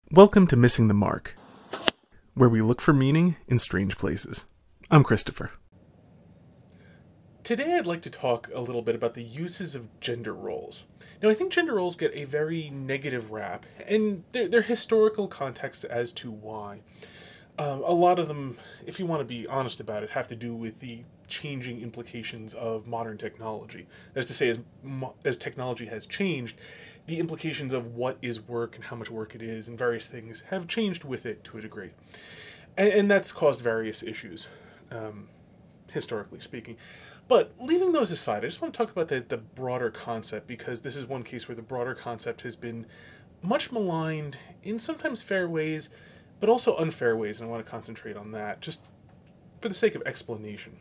Welcome to Missing the Mark, where we look for meaning in strange places. I'm Christopher. Today I'd like to talk a little bit about the uses of gender roles. Now, I think gender roles get a very negative rap, and there are historical contexts as to why. A lot of them, if you want to be honest about it, have to do with the changing implications of modern technology. That is to say, as technology has changed, the implications of what is work and how much work it is and various things have changed with it to a degree. And that's caused various issues, historically speaking. But leaving those aside, I just want to talk about the broader concept, because this is one case where the broader concept has been much maligned in sometimes fair ways, but also unfair ways, and I want to concentrate on that, just for the sake of explanation.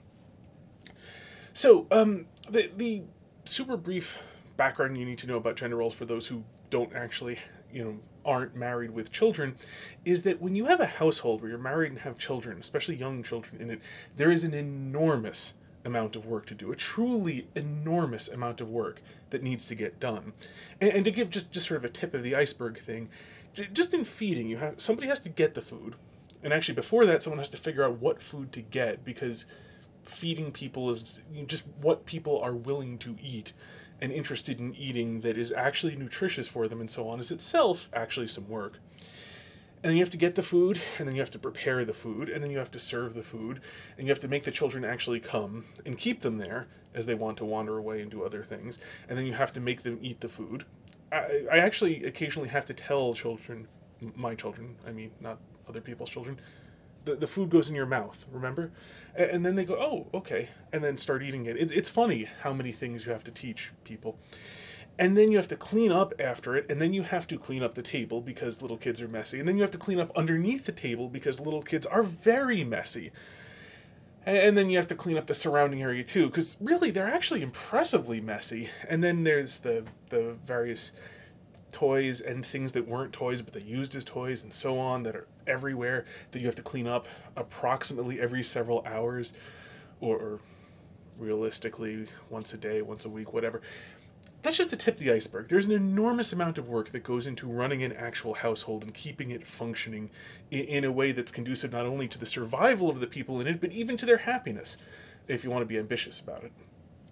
So, the super brief background you need to know about gender roles for those who don't actually, aren't married with children, is that when you have a household where you're married and have children, especially young children in it, there is an enormous amount of work to do, a truly enormous amount of work that needs to get done. And to give just sort of a tip of the iceberg thing, just in feeding, somebody has to get the food, and actually before that, someone has to figure out what food to get, because feeding people is just what people are willing to eat and interested in eating that is actually nutritious for them and so on is itself actually some work. And then you have to get the food, and then you have to prepare the food, and then you have to serve the food, and you have to make the children actually come and keep them there as they want to wander away and do other things, and then you have to make them eat the food. I actually occasionally have to tell children, my children, I mean, not other people's children, the food goes in your mouth, remember? And then they go, oh, okay, and then start eating it. It's funny how many things you have to teach people. And then you have to clean up after it, and then you have to clean up the table because little kids are messy, and then you have to clean up underneath the table because little kids are very messy. And then you have to clean up the surrounding area too, because really they're actually impressively messy. And then there's the various toys and things that weren't toys but they used as toys and so on that are everywhere that you have to clean up approximately every several hours, or realistically once a day, once a week, whatever. That's just the tip of the iceberg. There's an enormous amount of work that goes into running an actual household and keeping it functioning in a way that's conducive not only to the survival of the people in it, but even to their happiness, if you want to be ambitious about it.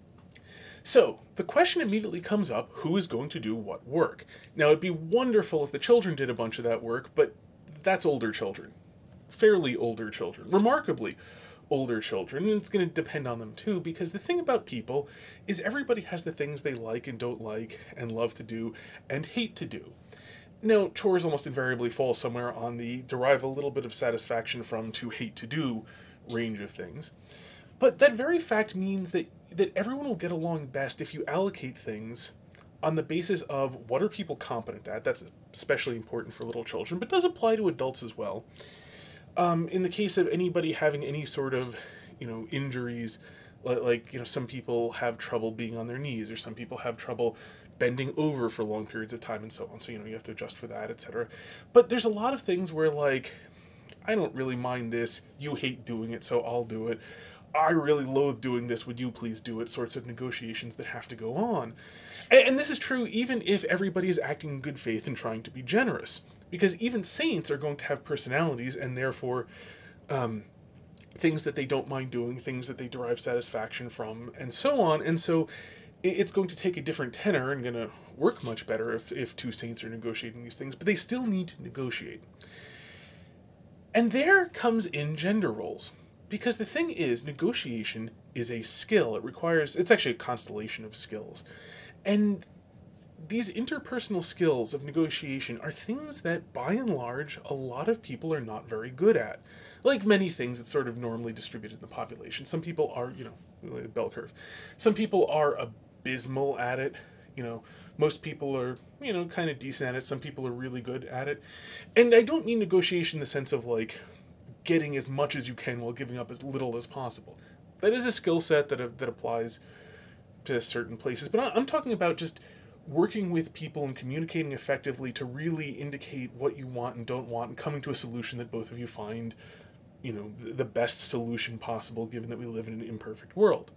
So, the question immediately comes up, who is going to do what work? Now, it'd be wonderful if the children did a bunch of that work, but that's older children. Fairly older children. Remarkably older children, and it's going to depend on them too, because the thing about people is everybody has the things they like and don't like, and love to do, and hate to do. Now, chores almost invariably fall somewhere on the derive a little bit of satisfaction from to hate to do range of things. But that very fact means that everyone will get along best if you allocate things on the basis of what are people competent at. That's especially important for little children, but does apply to adults as well. In the case of anybody having any sort of, injuries, like some people have trouble being on their knees, or some people have trouble bending over for long periods of time and so on. So, you have to adjust for that, etc. But there's a lot of things where, like, I don't really mind this, you hate doing it, so I'll do it. I really loathe doing this, would you please do it, sorts of negotiations that have to go on. And this is true even if everybody is acting in good faith and trying to be generous. Because even saints are going to have personalities, and therefore things that they don't mind doing, things that they derive satisfaction from, and so on. And so it's going to take a different tenor and going to work much better if two saints are negotiating these things, but they still need to negotiate. And there comes in gender roles. Because the thing is, negotiation is a skill. It's actually a constellation of skills. And these interpersonal skills of negotiation are things that, by and large, a lot of people are not very good at. Like many things, it's sort of normally distributed in the population. Some people are, bell curve. Some people are abysmal at it. Most people are, kind of decent at it. Some people are really good at it. And I don't mean negotiation in the sense of, like, getting as much as you can while giving up as little as possible. That is a skill set that applies to certain places. But I'm talking about just working with people and communicating effectively to really indicate what you want and don't want, and coming to a solution that both of you find, the best solution possible, given that we live in an imperfect world.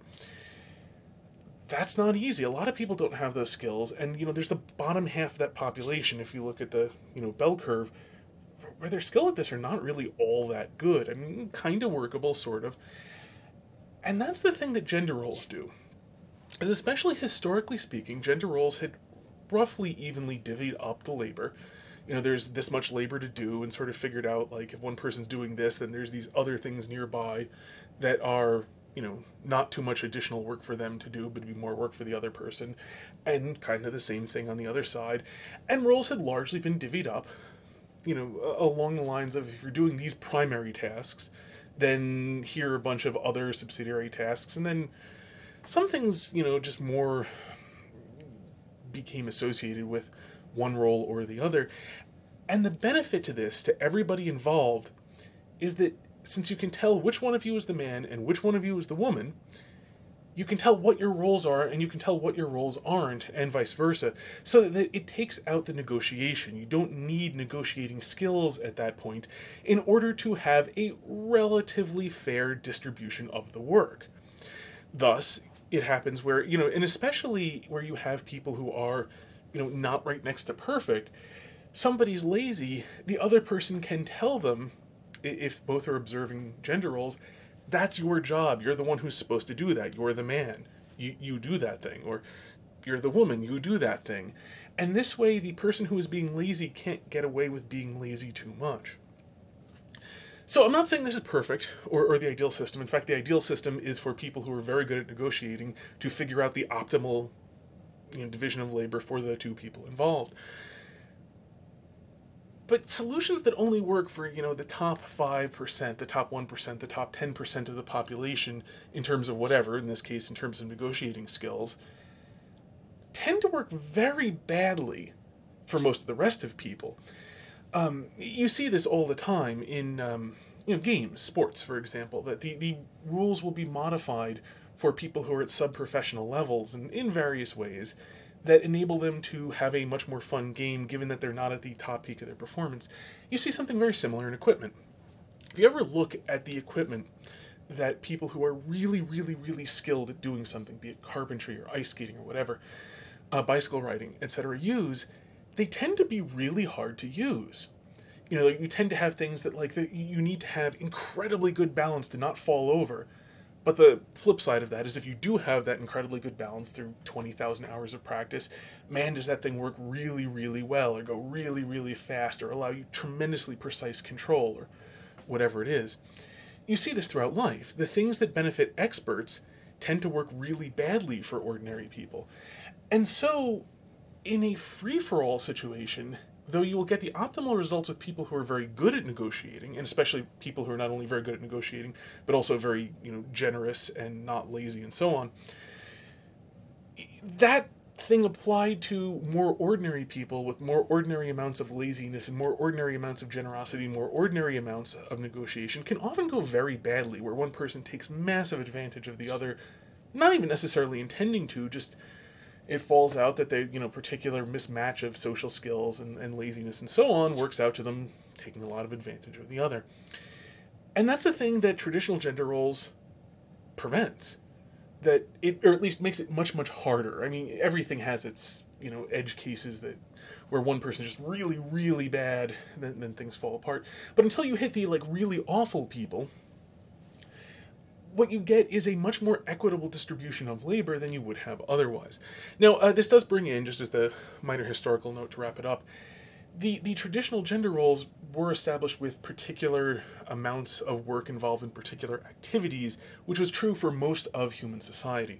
That's not easy. A lot of people don't have those skills, and there's the bottom half of that population. If you look at the bell curve, where they're skilled at this are not really all that good. I mean, kind of workable, sort of. And that's the thing that gender roles do. Is especially historically speaking, gender roles had roughly evenly divvied up the labor. You know, there's this much labor to do, and sort of figured out, like, if one person's doing this, then there's these other things nearby that are, you know, not too much additional work for them to do, but be more work for the other person, and kind of the same thing on the other side. And roles had largely been divvied up, you know, along the lines of, if you're doing these primary tasks, then here are a bunch of other subsidiary tasks, and then some things, you know, just more became associated with one role or the other. And the benefit to this, to everybody involved, is that since you can tell which one of you is the man and which one of you is the woman, you can tell what your roles are and you can tell what your roles aren't, and vice versa, so that it takes out the negotiation. You don't need negotiating skills at that point in order to have a relatively fair distribution of the work. Thus, it happens where, you know, and especially where you have people who are, you know, not right next to perfect, somebody's lazy, the other person can tell them, if both are observing gender roles, that's your job. You're the one who's supposed to do that. You're the man. You do that thing. Or you're the woman. You do that thing. And this way, the person who is being lazy can't get away with being lazy too much. So I'm not saying this is perfect, or the ideal system. In fact, the ideal system is for people who are very good at negotiating to figure out the optimal, you know, division of labor for the two people involved. But solutions that only work for, you know, the top 5%, the top 1%, the top 10% of the population in terms of whatever, in this case in terms of negotiating skills, tend to work very badly for most of the rest of people. You see this all the time in you know, games, sports, for example, that the rules will be modified for people who are at sub-professional levels and in various ways that enable them to have a much more fun game, given that they're not at the top peak of their performance. You see something very similar in equipment. If you ever look at the equipment that people who are really, really, really skilled at doing something, be it carpentry or ice skating or whatever, bicycle riding, etc., use, they tend to be really hard to use. You know, you tend to have things that, like, you need to have incredibly good balance to not fall over. But the flip side of that is, if you do have that incredibly good balance through 20,000 hours of practice, man, does that thing work really, really well, or go really, really fast, or allow you tremendously precise control, or whatever it is. You see this throughout life. The things that benefit experts tend to work really badly for ordinary people. And so, in a free-for-all situation, though you will get the optimal results with people who are very good at negotiating, and especially people who are not only very good at negotiating, but also very, you know, generous and not lazy and so on, that thing applied to more ordinary people with more ordinary amounts of laziness and more ordinary amounts of generosity, more ordinary amounts of negotiation, can often go very badly, where one person takes massive advantage of the other, not even necessarily intending to, just it falls out that they, you know, particular mismatch of social skills and laziness and so on works out to them taking a lot of advantage of the other. And that's the thing that traditional gender roles prevents. That it, or at least makes it much, much harder. I mean, everything has its, you know, edge cases that where one person is just really, really bad, then things fall apart. But until you hit the, like, really awful people, what you get is a much more equitable distribution of labor than you would have otherwise. Now, this does bring in, just as the minor historical note to wrap it up, the traditional gender roles were established with particular amounts of work involved in particular activities, which was true for most of human society.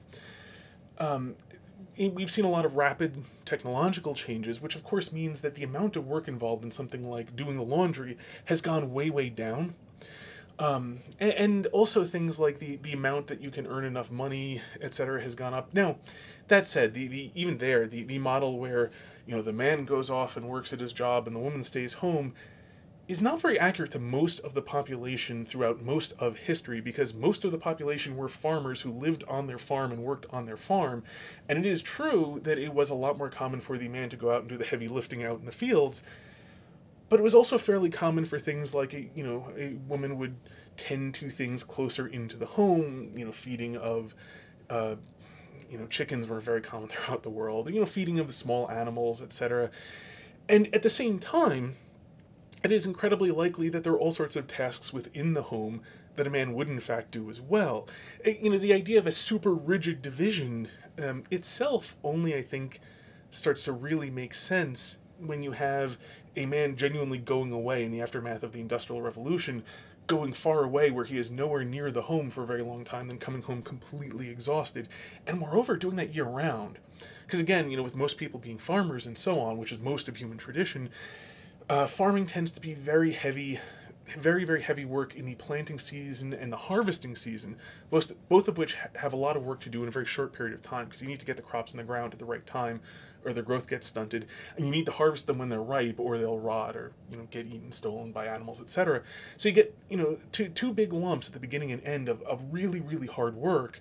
We've seen a lot of rapid technological changes, which of course means that the amount of work involved in something like doing the laundry has gone way, way down. And also things like the amount that you can earn enough money, etc., has gone up. Now, that said, even there, the model where, you know, the man goes off and works at his job and the woman stays home is not very accurate to most of the population throughout most of history, because most of the population were farmers who lived on their farm and worked on their farm. And it is true that it was a lot more common for the man to go out and do the heavy lifting out in the fields, but it was also fairly common for things like, a woman would tend to things closer into the home, feeding of, chickens were very common throughout the world, feeding of the small animals, etc. And at the same time, it is incredibly likely that there are all sorts of tasks within the home that a man would in fact do as well. The idea of a super rigid division itself only, I think, starts to really make sense when you have a man genuinely going away in the aftermath of the Industrial Revolution, going far away where he is nowhere near the home for a very long time, then coming home completely exhausted, and moreover doing that year round. Because again, with most people being farmers and so on, which is most of human tradition, farming tends to be very heavy, very, very heavy work in the planting season and the harvesting season, both of which have a lot of work to do in a very short period of time, because you need to get the crops in the ground at the right time, or their growth gets stunted, and you need to harvest them when they're ripe, or they'll rot, or get eaten, stolen by animals, etc. So you get two big lumps at the beginning and end of really, really hard work.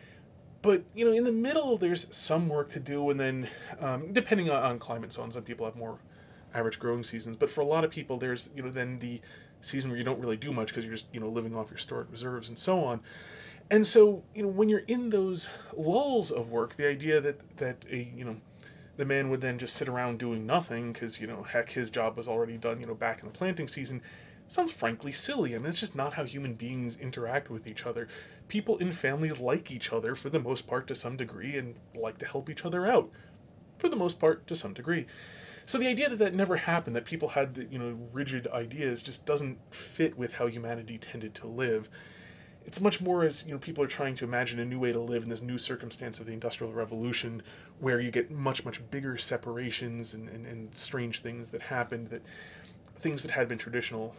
But in the middle, there's some work to do, and then depending on climate and so on, some people have more average growing seasons. But for a lot of people, there's then the season where you don't really do much because you're just living off your stored reserves and so on. And so when you're in those lulls of work, the idea that the man would then just sit around doing nothing because heck, his job was already done back in the planting season, sounds frankly silly. I mean, it's just not how human beings interact with each other. People in families like each other for the most part to some degree and like to help each other out for the most part to some degree. So the idea that never happened, that people had rigid ideas, just doesn't fit with how humanity tended to live. It's much more as people are trying to imagine a new way to live in this new circumstance of the Industrial Revolution, where you get much, much bigger separations and strange things that happened, that things that had been traditional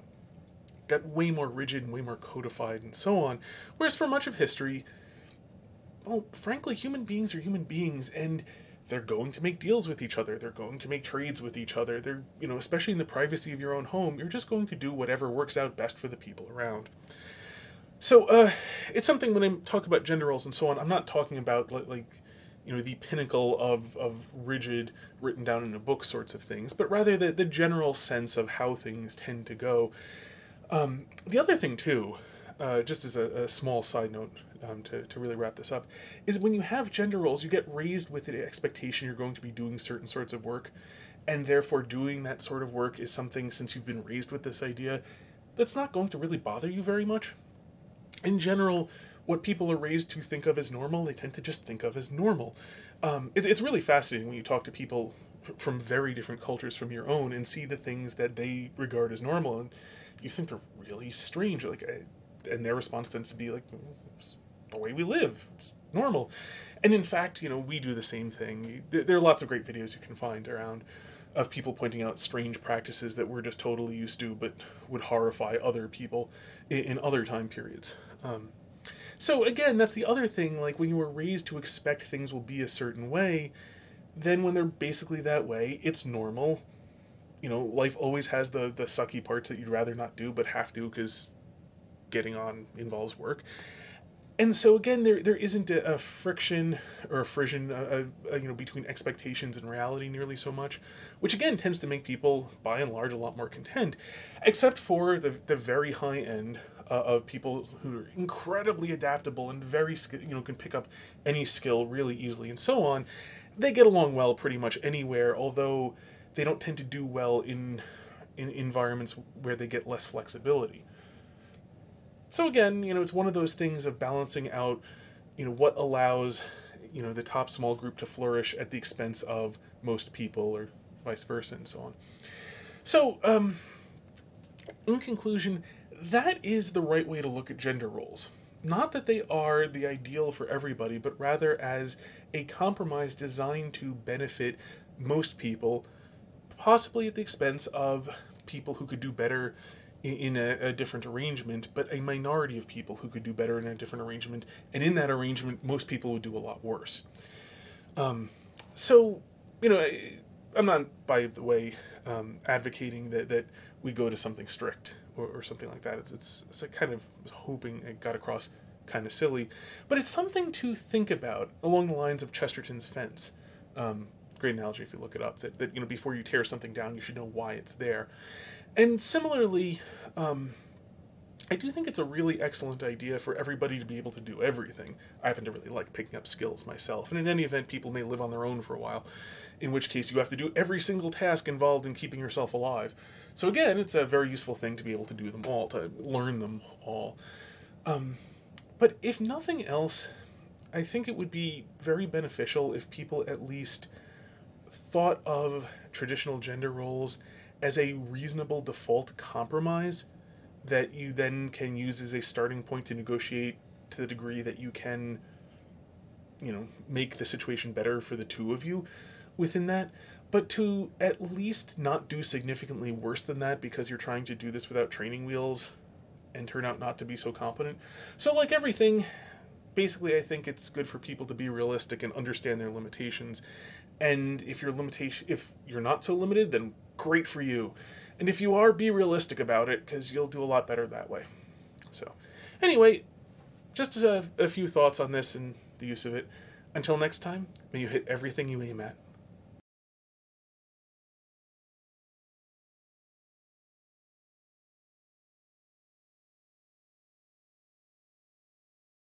got way more rigid and way more codified and so on. Whereas for much of history, well, frankly, human beings are human beings, and they're going to make deals with each other. They're going to make trades with each other. They're, especially in the privacy of your own home, you're just going to do whatever works out best for the people around. So, it's something when I talk about gender roles and so on, I'm not talking about the pinnacle of rigid, written down in a book sorts of things, but rather the general sense of how things tend to go. The other thing, too, just as a small side note to really wrap this up, is when you have gender roles, you get raised with the expectation you're going to be doing certain sorts of work, and therefore doing that sort of work is something, since you've been raised with this idea, that's not going to really bother you very much. In general, what people are raised to think of as normal, they tend to just think of as normal. It's really fascinating when you talk to people from very different cultures from your own and see the things that they regard as normal, and you think they're really strange. And their response tends to be like, it's the way we live. It's normal. And in fact, we do the same thing. There are lots of great videos you can find around of people pointing out strange practices that we're just totally used to, but would horrify other people in other time periods. So again, that's the other thing, like when you were raised to expect things will be a certain way, then when they're basically that way, it's normal. Life always has the sucky parts that you'd rather not do, but have to because getting on involves work. And so again, there isn't a friction or a frisson, between expectations and reality nearly so much, which again tends to make people, by and large, a lot more content, except for the very high end of people who are incredibly adaptable and very, can pick up any skill really easily and so on. They get along well pretty much anywhere, although they don't tend to do well in environments where they get less flexibility. So again, it's one of those things of balancing out, what allows, the top small group to flourish at the expense of most people, or vice versa, and so on. So, in conclusion, that is the right way to look at gender roles. Not that they are the ideal for everybody, but rather as a compromise designed to benefit most people, possibly at the expense of people who could do better in a different arrangement, but a minority of people who could do better in a different arrangement, and in that arrangement, most people would do a lot worse. So, I'm not, by the way, advocating that we go to something strict or something like that. It's a kind of hoping it got across kind of silly, but it's something to think about along the lines of Chesterton's fence. Great analogy if you look it up, that before you tear something down, you should know why it's there. And similarly, I do think it's a really excellent idea for everybody to be able to do everything. I happen to really like picking up skills myself, and in any event, people may live on their own for a while, in which case you have to do every single task involved in keeping yourself alive. So again, it's a very useful thing to be able to do them all, to learn them all. But if nothing else, I think it would be very beneficial if people at least thought of traditional gender roles as a reasonable default compromise that you then can use as a starting point to negotiate to the degree that you can, make the situation better for the two of you within that. But to at least not do significantly worse than that because you're trying to do this without training wheels and turn out not to be so competent. So, like everything, basically, I think it's good for people to be realistic and understand their limitations. And if you're not so limited, then great for you. And if you are, be realistic about it, because you'll do a lot better that way. So, anyway, just a few thoughts on this and the use of it. Until next time, may you hit everything you aim at.